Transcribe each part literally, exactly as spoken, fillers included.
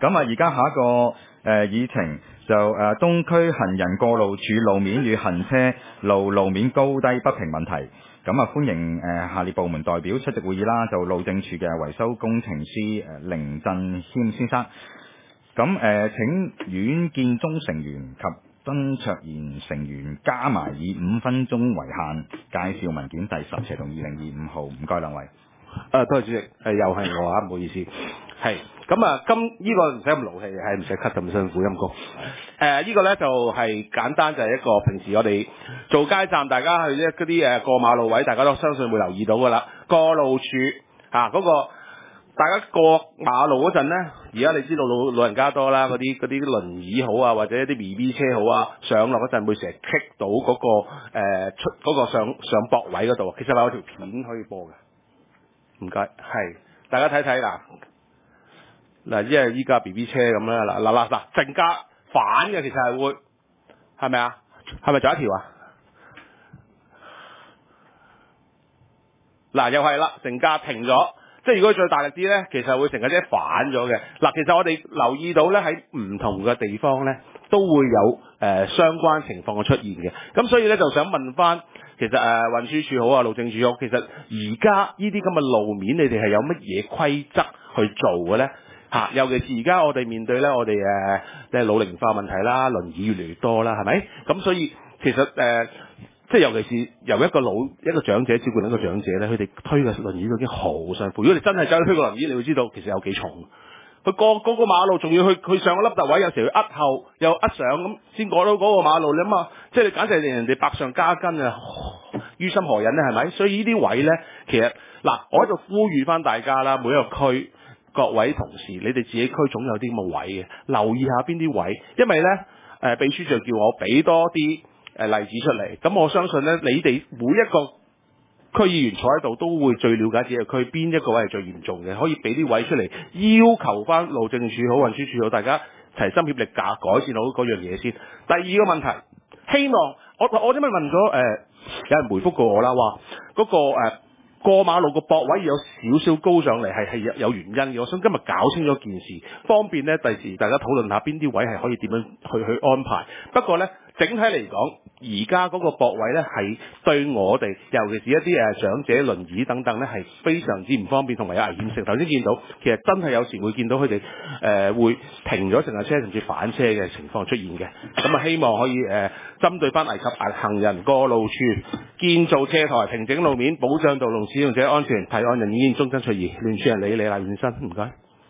咁啊，而家下一個誒、呃、議程就誒、呃、東區行人過路處路面與行車路路面高低不平問題。咁啊，歡迎誒、呃、下列部門代表出席會議啦，就路政署嘅維修工程師誒、呃、凌振謙先生。咁誒、呃、請阮建中成員及曾卓賢成員加埋以五分鐘為限介紹文件第十斜同二零二五號，唔該兩位。 誒，多謝主席，誒又係我啊，唔好意思，係咁啊，今呢個唔使咁勞氣，係唔使咳咁辛苦陰公。誒呢個咧就係簡單，就係一個平時我哋做街站，大家去一嗰啲誒過馬路位，大家都相信會留意到噶啦。過路處嚇嗰個，大家過馬路嗰陣咧，而家你知道老老人家多啦，嗰啲嗰啲輪椅好啊，或者啲 B B 車好啊，上落嗰陣會成日棘到嗰個誒出嗰個上上駁位嗰度。其實有條片可以播嘅。唔該，係大家睇睇嗱嗱，因為依家 B B 車咁啦，嗱嗱嗱嗱，正加反嘅其實係會係咪啊？係咪仲有一條啊？嗱又係啦，成架停咗，即係如果再大力啲咧，其實會成架車反咗嘅。嗱，其實我哋留意到咧，喺唔同嘅地方咧，都會有誒、呃、相關情況嘅出現嘅。咁所以咧，就想問翻。其實誒、呃、運輸署好啊，路政署好。其實而家呢啲咁嘅路面，你哋係有乜嘢規則去做嘅咧？嚇、啊，尤其是而家我哋面對咧，我哋誒即係老齡化問題啦，輪椅越嚟越多啦，係咪？咁所以其實誒、呃，即係尤其是由一個老一個長者照顧另一個長者咧，佢哋推嘅輪椅都已經好辛苦。如果你真係走去推個輪椅，你會知道其實有幾重。佢過嗰個馬路，仲要去去上個凹凸位，有時佢壓後又壓上咁，先過到嗰個馬路。你諗下，即係你簡直係令人哋百上加斤啊，於心何忍咧？係咪？所以呢啲位咧，其實嗱，我喺度呼籲翻大家啦，每一個區各位同事，你哋自己區總有啲咁嘅位嘅，留意下邊啲位，因為咧誒、呃、秘書就叫我俾多啲誒、呃、例子出嚟。咁我相信咧，你哋每一個區議員坐喺度都會最了解自己嘅區邊一個位係最嚴重嘅，可以俾啲位出嚟，要求翻路政署好、運輸署好，大家齊心協力搞改善好嗰樣嘢先。第二個問題，希望我我因為問咗誒、呃，有人回覆過我啦，話嗰、嗰個誒、呃、過馬路個駁位有少少高上嚟，係係有有原因嘅。我想今日搞清楚件事，方便咧第時大家討論下邊啲位係可以點樣去去安排。不過咧，整體嚟講，而家嗰個駁位咧係對我哋，尤其是一啲誒長者輪椅等等咧，係非常之唔方便同埋有危險性。頭先見到，其實真係有時會見到佢哋誒會停咗成架車甚至反車嘅情況出現嘅。咁啊，希望可以誒、呃、針對翻危及行人過路處，建造車台、平整路面，保障道路使用者安全，提案人意見終身出議。聯署人李李立現身，唔該。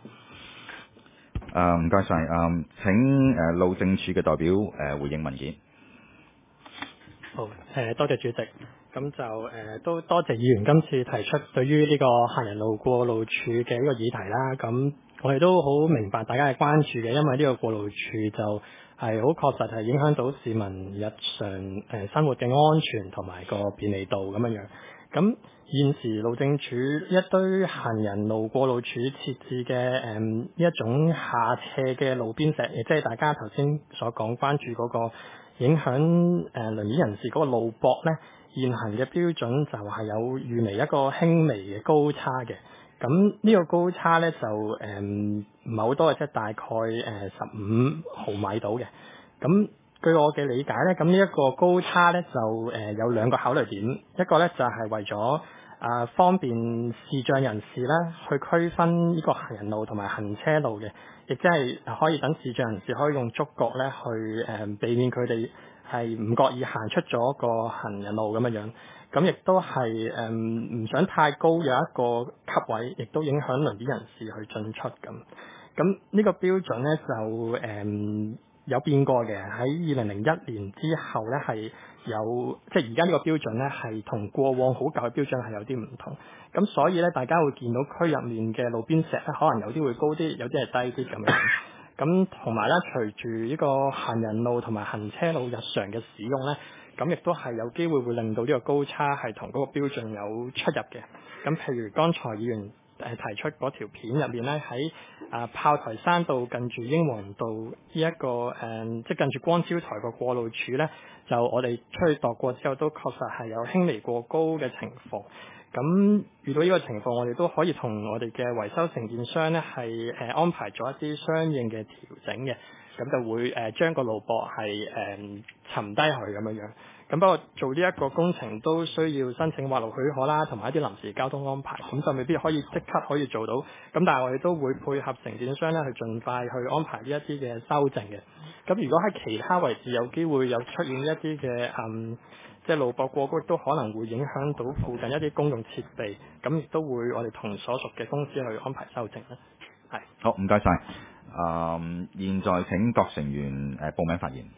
誒唔該晒，誒請誒、呃、路政署嘅代表誒、呃、回應文件。 好，誒、呃、多謝主席，咁就誒、呃、都多謝議員今次提出對於呢個行人路過路處嘅呢個議題啦。咁我哋都好明白大家嘅關注嘅，因為呢個過路處就係好確實係影響到市民日常誒、呃、生活嘅安全同埋個便利度咁樣樣。咁現時路政署一堆行人路過路處設置嘅誒呢一種下斜嘅路邊石，亦即係大家頭先所講關注嗰個影響誒輪椅人士嗰個路駁咧，現行嘅標準就係有預嚟一個輕微嘅高差嘅。咁呢個高差咧就誒唔係好多嘅，即係大概誒十五毫米到嘅。咁據我嘅理解咧，咁呢一個高差咧就誒、呃、有兩個考慮點，一個咧就係、是、為咗啊、呃、方便視障人士咧去區分呢個行人路同埋行車路嘅，亦即係可以等視障人士可以用觸覺咧去誒、呃、避免佢哋係唔覺意行出咗個行人路咁樣樣，咁亦都係誒唔想太高有一個級位，亦都影響輪椅人士去進出咁。咁呢個標準咧就誒、呃有變過嘅，喺二零零一年之後咧係有，即係而家呢個標準咧係同過往好舊嘅標準係有啲唔同，咁所以咧大家會見到區入面嘅路邊石咧可能有啲會高啲，有啲係低啲咁樣。咁同埋咧，隨住呢個行人路同埋行車路日常嘅使用咧，咁亦都係有機會會令到呢個高差係同嗰個標準有出入嘅。咁譬如剛才議員誒提出嗰條片入面咧，喺啊炮台山道近住英皇道呢、這、一個誒、嗯，即係近住光招台個過路處咧，就我哋出去度過之後，都確實係有輕微過高嘅情況。 咁遇到呢個情況，我哋都可以同我哋嘅維修承建商咧係誒安排咗一啲相應嘅調整嘅，咁就會誒將個路駁係誒沉低佢咁樣樣。咁不過做呢一個工程都需要申請挖路許可啦，同埋一啲臨時交通安排，咁就未必可以即刻可以做到。咁但係我哋都會配合承建商咧去盡快去安排呢一啲嘅修正嘅。咁如果喺其他位置有機會有出現一啲嘅嗯。即係路駁過高，亦都可能會影響到附近一啲公用設備，咁亦都會我哋同所屬嘅公司去安排修正啦。係。 好，唔該晒。誒、嗯，現在請各成員誒、呃、報名發言。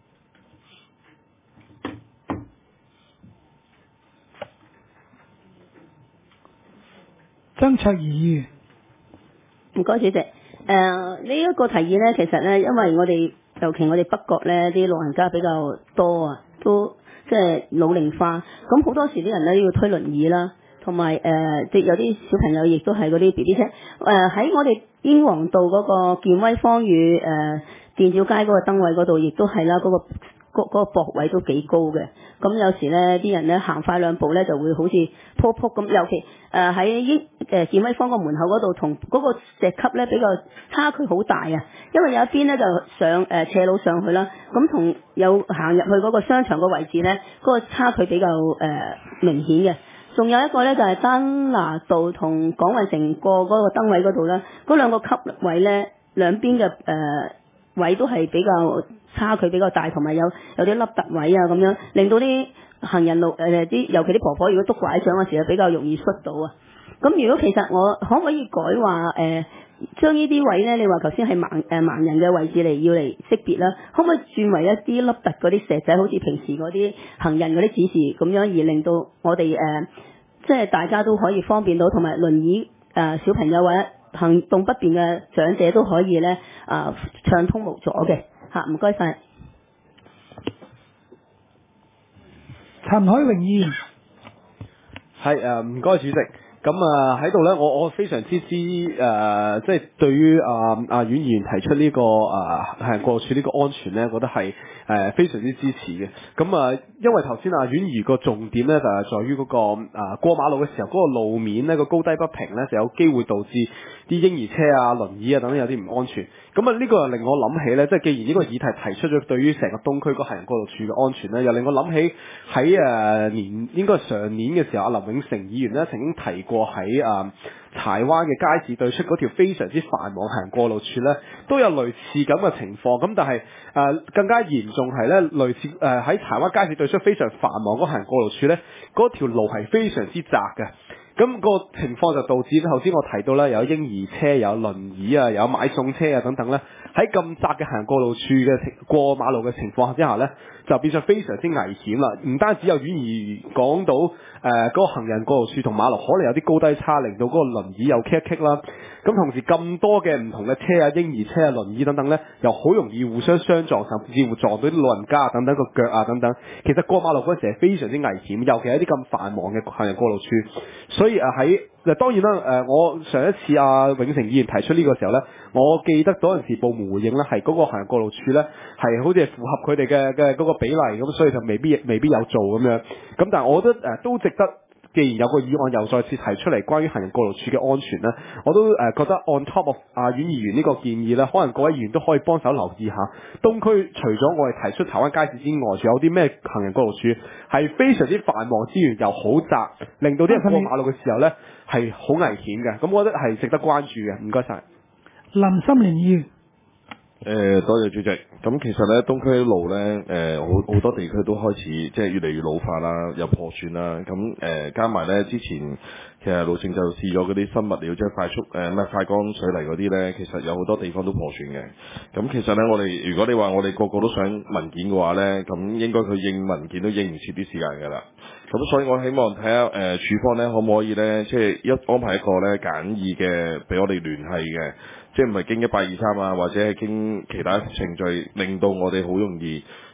曾卓儀議員， 唔該主席。誒呢一個提議咧，其實咧，因為我哋尤其我哋北角咧啲老人家比較多啊，都即係老齡化，咁好多時啲人咧要推輪椅啦，同埋誒即有啲小朋友亦都係嗰啲 B B 車。誒、呃、喺我哋英皇道嗰個健威坊與誒、呃、電照街嗰個燈位嗰度，亦都係啦，嗰、嗰個嗰、嗰個駁位都幾高嘅。咁有時咧啲人咧行快兩步咧就會好似撲撲咁，尤其誒喺英誒健威坊個門口嗰度同嗰個石級咧比較差距好大啊，因為有一邊咧就上誒、呃、斜路上去啦，咁同有行入去嗰個商場個位置咧，嗰、嗰個差距比較誒、呃、明顯嘅。仲有一個咧就係、是、丹拿道同港運城過嗰個燈位嗰度啦，嗰兩個級位咧兩邊嘅誒位都係比較差距比較大，同埋有有啲凹凸位啊咁樣，令到啲行人路誒啲、呃，尤其啲婆婆如果篤拐杖嘅時候比較容易摔到啊。咁如果其實我可唔可以改話誒，將呢啲位咧，你話頭先係盲誒、呃、盲人嘅位置嚟要嚟識別啦，可唔可以轉為一啲凹凸嗰啲石仔，好似平時嗰啲行人嗰啲指示咁樣，而令到我哋誒、呃、即係大家都可以方便到，同埋輪椅誒、呃、小朋友或者行動不便嘅長者都可以咧啊、呃、暢通無阻嘅嚇，唔該晒。 陳海榮議員， 係誒，唔該主席。咁啊喺度咧，我我非常之支誒、呃，即係對於啊啊阮議員提出呢、這個啊係過處呢個安全咧，覺得係誒、呃、非常之支持嘅。咁啊，因為頭先啊阮議員個重點咧就係、是、在於嗰、那個啊過馬路嘅時候嗰、那個路面咧個高低不平咧，就有機會導致啲嬰兒車啊、輪椅啊等等有啲唔安全。咁啊呢個又令我諗起咧，即係既然呢個議題提出咗對於成個東區個行人過路處嘅安全咧，又令我諗起喺誒年應該係上年嘅時候，阿林永成議員咧曾經提過喺啊柴灣嘅街市對出嗰條非常之繁忙行人過路處咧，都有類似咁嘅情況。咁但係誒、呃、更加嚴重係咧，類似誒喺、呃、柴灣街市對出非常繁忙嗰行人過路處咧，嗰條路係非常之窄嘅。咁個情況就導致頭先我提到咧，有嬰兒車、有輪椅啊、有買餸車啊等等咧，喺咁窄嘅行人過路處嘅情過馬路嘅情況之下咧，就變相非常之危險啦。唔單止有婉兒講到誒嗰、呃嗰個行人過路處同馬路可能有啲高低差，令到嗰個輪椅又棘一棘啦。咁同時咁多嘅唔同嘅車啊、嬰兒車啊、輪椅等等咧，又好容易互相相撞，甚至乎撞到啲老人家等等個腳啊等等。其實過馬路嗰陣時係非常之危險，尤其係一啲咁繁忙嘅行人過路處。所以誒喺嗱當然啦誒、呃，我上一次阿、啊、永成議員提出呢個時候咧，我記得嗰陣時部門回應咧係嗰個行人過路處咧係好似係符合佢哋嘅嘅嗰個比例咁，所以就未必未必有做咁樣。咁但係我覺得誒、呃、都值得。既然有個議案又再次提出嚟關於行人過路處嘅安全咧，我都誒、呃、覺得 on top of 阿阮議員呢個建議咧，可能各位議員都可以幫手留意下東區除咗我哋提出柴灣街市之外，仲有啲咩行人過路處係非常之繁忙之餘又好窄，令到啲人過馬路嘅時候咧係好危險嘅。咁我覺得係值得關注嘅。唔該晒。 林心蓮議員。 誒、呃，多謝主席。咁其實咧，東區路咧，誒、呃，好好多地區都開始即係越嚟越老化啦，有破損啦。咁誒、呃，加埋咧，之前其實路政就試咗嗰啲新物料，即係快速誒，唔係快乾水泥嗰啲咧，其實有好多地方都破損嘅。咁其實咧，我哋如果你話我哋個個都想文件嘅話咧，咁應該佢應文件都應唔切啲時間㗎啦。咁所以我希望睇下誒處方咧，可唔可以咧，即係一安排一個咧簡易嘅俾我哋聯繫嘅。即係唔係經一八二三啊，或者係經其他程序，令到我哋好容易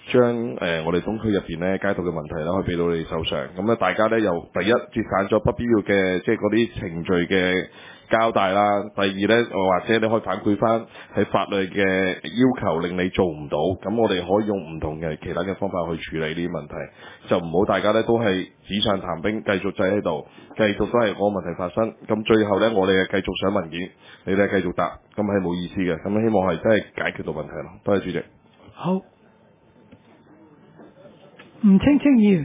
將誒、呃、我哋東區入邊咧街道嘅問題咧，可以俾到你手上。咁咧大家咧又第一節省咗不必要嘅即係嗰啲程序嘅交代啦。第二咧，或者你可以反饋翻喺法律嘅要求令你做唔到，咁我哋可以用唔同嘅其他嘅方法去處理呢啲問題，就唔好大家咧都係紙上談兵，繼續擠喺度，繼續都係嗰個問題發生。咁最後咧，我哋係繼續上文件，你哋係繼續答，咁係冇意思嘅。咁希望係真係解決到問題咯。多謝主席。 好，吳青青議員，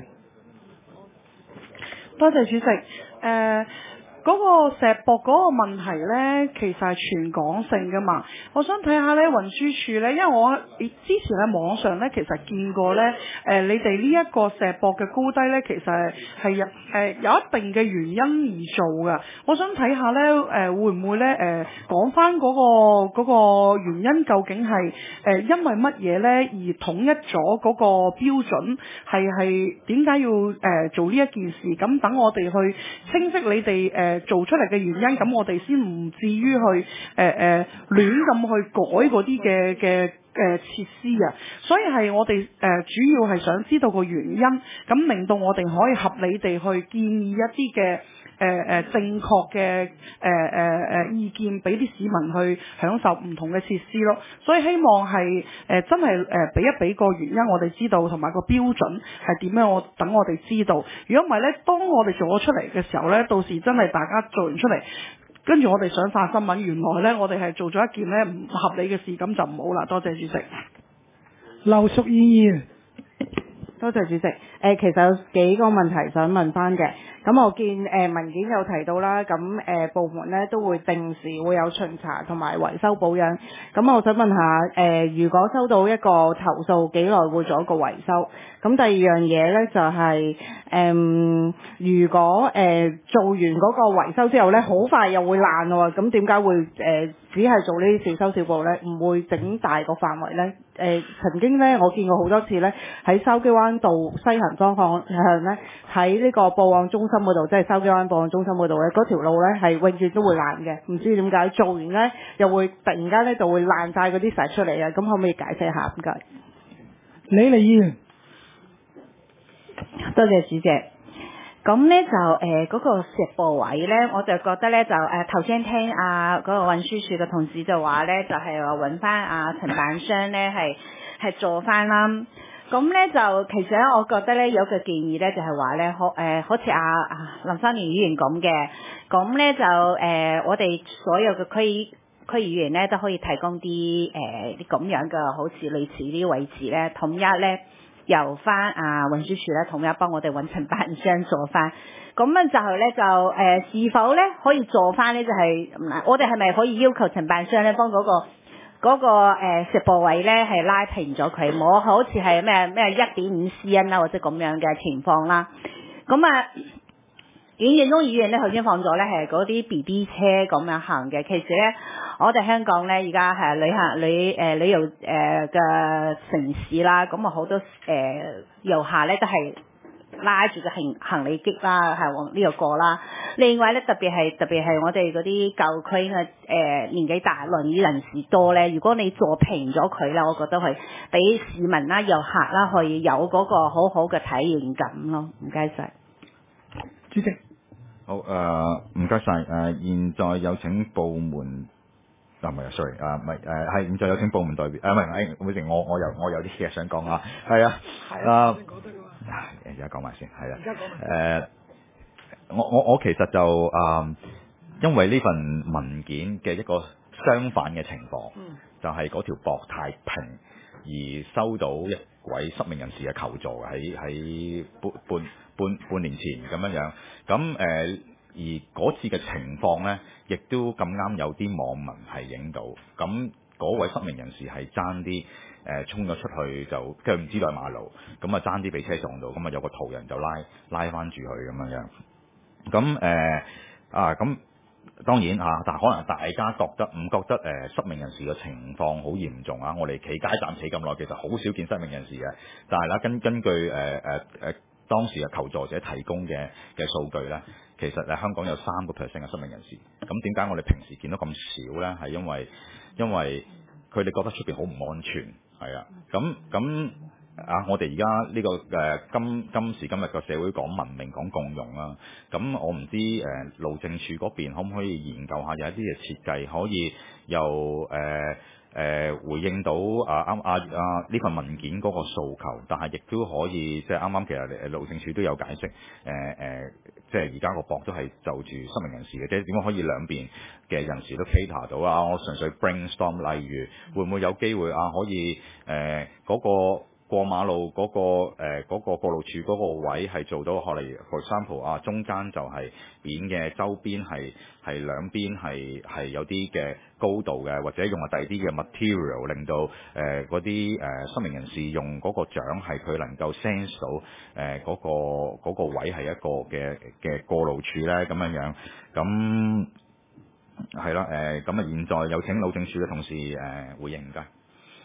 多謝主席。誒、呃，嗰、個石駁嗰個問題呢，其實係全港性噶嘛。我想睇下呢運輸署呢，因為我之前喺網上呢，其實見過呢，誒、呃，你哋呢一個石駁嘅高低呢，其實係係有誒有一定嘅原因而做噶。我想睇下呢，誒、呃、會唔會呢？誒講翻嗰個嗰、個原因究竟係誒、呃、因為乜嘢呢？而統一咗嗰個標準係係點解要誒、呃、做呢一件事？咁等我哋去清晰你哋誒、呃、做出嚟嘅原因，咁我哋先唔至於去誒誒亂咁去改嗰啲嘅嘅誒設施啊。所以係我哋誒、呃、主要係想知道個原因，咁令到我哋可以合理地去建議一啲嘅誒誒正確嘅誒誒誒意見俾啲市民去享受唔同嘅設施咯。所以希望係誒、呃、真係誒俾一俾個原因我哋知道，同埋個標準係點樣，我等我哋知道。如果唔係咧，當我哋做咗出嚟嘅時候咧，到時真係大家做完出嚟，跟住我哋想發新聞，原來咧我哋係做咗一件咧唔合理嘅事，咁就唔好啦。多謝主席。 劉淑儀議員， 多謝主席。誒、呃，其實有幾個問題想問翻嘅。咁我見誒、呃、文件有提到啦，咁誒、呃、部門咧都會定時會有巡查同埋維修保養。咁我想問下，誒、呃、如果收到一個投訴，幾耐會做一個維修？咁第二樣嘢咧就係、是、誒、呃，如果誒、呃、做完嗰個維修之後咧，好快又會爛喎，咁點解會誒、呃、只係做呢啲小修小補咧，唔會整大個範圍咧？誒、呃、曾經咧，我見過好多次咧，喺筲箕灣道西行方向向咧，喺呢個報案中心嗰度，即係筲箕灣報案中心嗰度咧，嗰條路咧係永遠都會爛嘅，唔知點解做完咧又會突然間咧就會爛晒嗰啲石出嚟啊！咁可唔可以解釋下？唔該。 李麗議員， 多謝主席。咁咧就誒嗰、呃那個石駁位咧，我就覺得咧就誒頭先聽啊嗰、那個運輸署嘅同事就話咧，就係話揾翻啊承辦商咧係係做翻啦。咁咧就其實咧，我覺得咧有個建議咧就係話咧，好誒好似阿啊林三年議員咁嘅，咁咧就誒、呃、我哋所有嘅區區議員咧都可以提供啲誒啲咁樣嘅好似類似啲位置咧，統一咧。由翻啊運輸署咧統一幫我哋揾承辦商做翻，咁樣就係咧就誒、呃、是否咧可以做翻咧就係、是、我哋係咪可以要求承辦商咧幫嗰、那個嗰、那個誒石駁位咧係拉平咗佢，冇好似係咩咩一點五 cm 啦或者咁樣嘅情況啦，咁啊。演繹中議員咧頭先放咗咧係嗰啲 B B 車咁樣行嘅，其實咧我哋香港咧而家係旅行旅誒、呃、旅遊誒嘅、呃、城市啦，咁啊好多誒、呃、遊客咧都係拉住個行行李篋啦，係往呢度過啦。另外咧特別係特別係我哋嗰啲舊區嘅誒年紀大輪椅人士多咧，如果你做平咗佢咧，我覺得係俾市民啦、遊客啦可以有嗰個好好嘅體驗感咯。唔該晒。 主席， 好誒，唔該晒誒，現在有請部門啊，唔係，sorry 啊，唔係誒，係現在有請部門代表啊，唔係，誒，會成我我有我有啲嘢想講啊，係啊，啊，而家講埋先，係啊，誒，我我我其實就啊，因為呢份文件嘅一個相反嘅情況，嗯、就係嗰條駁太平，而收到一位失明人士嘅求助喺喺半半。半半年前咁樣樣，咁誒、呃、而嗰次嘅情況呢，亦都咁啱有啲網民係影到，咁嗰位失明人士係爭啲誒衝咗出去就，即係唔知道係馬路，咁啊爭啲俾車撞到，咁啊有個途人就拉拉翻住佢咁樣樣，咁誒、呃、啊咁當然啊，但係可能大家覺得唔覺得誒、呃、失明人士嘅情況好嚴重啊？我哋企街站企咁耐，其實好少見失明人士嘅，但係啦根根據誒誒誒。呃呃當時嘅求助者提供嘅嘅數據咧，其實誒香港有三個 percent 嘅失明人士。咁點解我哋平時見到咁少咧？係因為因為佢哋覺得出邊好唔安全，係啊。咁咁啊！我哋而家呢個誒、呃、今今時今日個社會講文明講共融啦，咁我唔知誒、呃、路政署嗰邊可唔可以研究下有一啲嘅設計可以由誒誒、呃呃、回應到啊啱啊啊呢份文件嗰個訴求，但係亦都可以即係啱啱其實誒路政署都有解釋誒誒、呃，即係而家個博都係就住失明人士嘅，即係點樣可以兩邊嘅人士都 cater 到啊？我純粹 brainstorm， 例如會唔會有機會啊可以誒嗰、呃那個過馬路嗰、那個誒嗰、呃那個過路處嗰個位係做到可能 for example 啊，中間就係扁嘅，周邊係係兩邊係係有啲嘅高度嘅，或者用下第二啲嘅 material， 令到誒嗰啲誒失明人士用嗰個獎係佢能夠 sense 到誒嗰、呃那個嗰、那個位係一個嘅嘅過路處咧咁樣樣，咁係啦誒，咁啊現在有請路政署嘅同事誒、呃、回應唔該。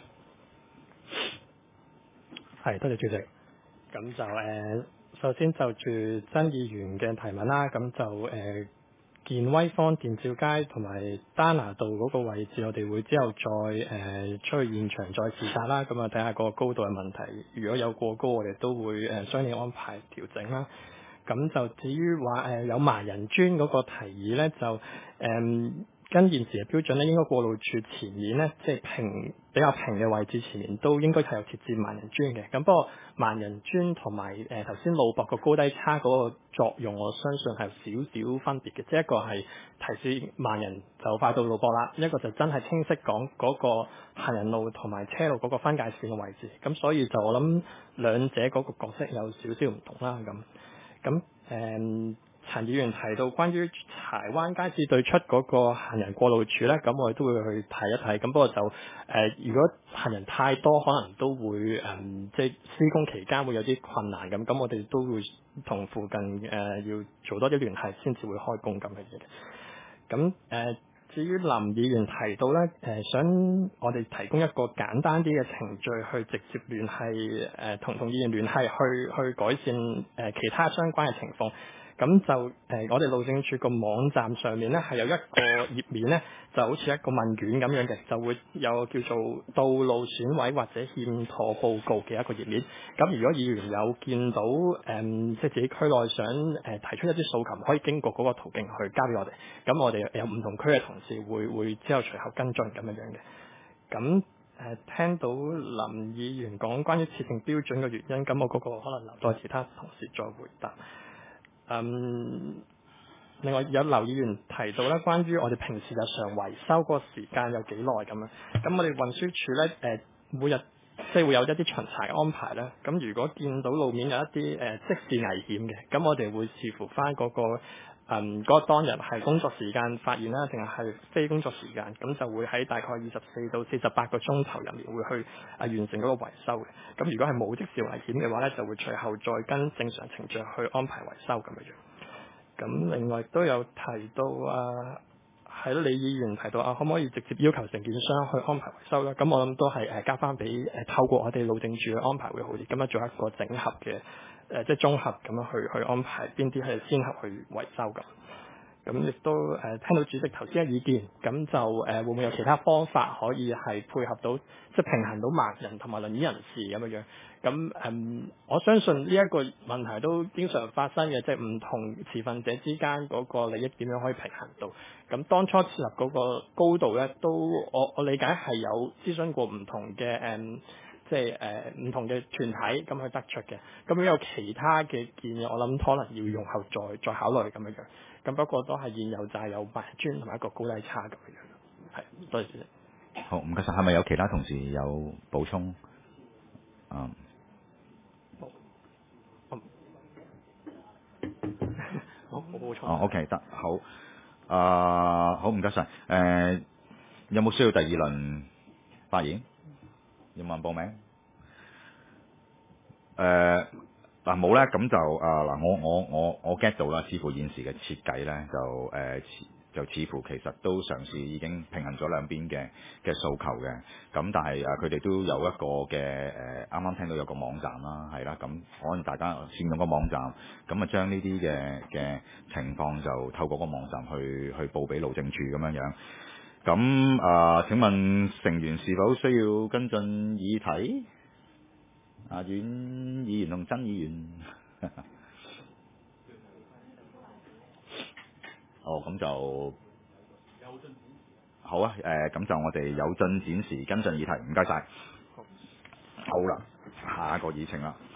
係，多謝主席。咁就誒、呃，首先就住曾議員嘅提問啦。咁就誒、呃，健威坊電照街同埋丹拿道嗰個位置，我哋會之後再誒、呃、出去現場再視察啦。咁啊，睇下個高度嘅問題。如果有過高，我哋都會誒、呃、相應安排調整啦。咁就至於話誒有盲人磚嗰個提議咧，就誒。呃跟現時嘅標準咧，應該過路處前面咧，即係平比較平嘅位置前面都應該係有設置盲人磚嘅。咁不過盲人磚同埋誒頭先路駁個高低差嗰個作用，我相信係有少少分別嘅。即係一個係提示盲人就快到路駁啦，一個就真係清晰講嗰個行人路同埋車路嗰個分界線嘅位置。咁所以就我諗兩者嗰個角色有少少唔同啦。咁咁誒。陳議員提到關於柴灣街市對出嗰個行人過路處咧，咁我哋都會去睇一睇。咁不過就誒、呃，如果行人太多，可能都會誒、嗯，即係施工期間會有啲困難咁。咁我哋都會同附近誒、呃、要做多啲聯繫，先至會開工咁嘅嘢。咁誒、呃，至於林議員提到咧，誒、呃、想我哋提供一個簡單啲嘅程序去直接聯繫誒同同議員聯繫，去去改善誒、呃、其他相關嘅情況。咁就誒、呃，我哋路政署個網站上面咧係有一個頁面咧，就好似一個問卷咁樣嘅，就會有叫做道路損毀或者欠妥報告嘅一個頁面。咁如果議員有見到誒、嗯，即係自己區內想誒、呃、提出一啲訴求，可以經過嗰個途徑去交俾我哋。咁我哋有唔同區嘅同事會會之後隨後跟進咁樣樣嘅。咁誒、呃、聽到林議員講關於設定標準嘅原因，咁我嗰個可能留待其他同事再回答。嗯，另外有劉議員提到咧，關於我哋平時日常維修個時間有幾耐咁樣，咁我哋運輸署咧誒、呃、每日即係會有一啲巡查嘅安排啦。咁如果見到路面有一啲誒、呃、即時危險嘅，咁我哋會視乎翻嗰、那個嗯嗰、那個當日係工作時間發現啦，定係係非工作時間，咁就會喺大概二十四到四十八個鐘頭入面會去啊完成嗰個維修嘅。咁如果係冇即時危險嘅話咧，就會隨後再跟正常程序去安排維修咁樣樣。咁另外都有提到啊，係咯，李議員提到啊，可唔可以直接要求承建商去安排維修咧？咁我諗都係誒交翻俾誒透過我哋路政署去安排會好啲，咁樣做一個整合嘅。誒、呃、即係綜合咁樣去去安排邊啲係先後去維修咁，咁亦都誒、呃、聽到主席頭先嘅意見，咁就誒、呃、會唔會有其他方法可以係配合到即係平衡到盲人同埋輪椅人士咁樣樣？咁誒、嗯，我相信呢一個問題都經常發生嘅，即係唔同持份者之間嗰個利益點樣可以平衡到？咁當初設立嗰個高度咧，都我我理解係有諮詢過唔同嘅誒。嗯即係誒唔同嘅團體咁去得出嘅，咁如果有其他嘅建議，我諗可能要用後再再考慮咁樣樣。咁不過都係現有就係有盲人磚同埋一個高低差咁樣樣。係，多謝主席。 好，唔該晒。係咪有其他同事有補充？嗯。 好。好，冇補充。 哦 ，OK， 得，好。啊、呃，好，唔該晒。誒、呃，有冇需要第二輪發言？有冇人報名？誒、呃，嗱冇咧，咁就啊嗱、呃，我我我我 get 到啦，似乎現時嘅設計咧，就誒、呃、就似乎其實都嘗試已經平衡咗兩邊嘅嘅訴求嘅，咁但係啊，佢哋都有一個嘅誒，啱、呃、啱聽到有個網站啦，係啦，咁可能大家善用個網站，咁啊將呢啲嘅嘅情況就透過個網站去去報俾路政署咁樣樣。咁啊、呃，請問成員是否需要跟進議題？ 阿阮議員同曾議員。哦，咁就好啊！誒、咁就我哋有進展時跟進議題，唔該晒。好啦，下一個議程啦。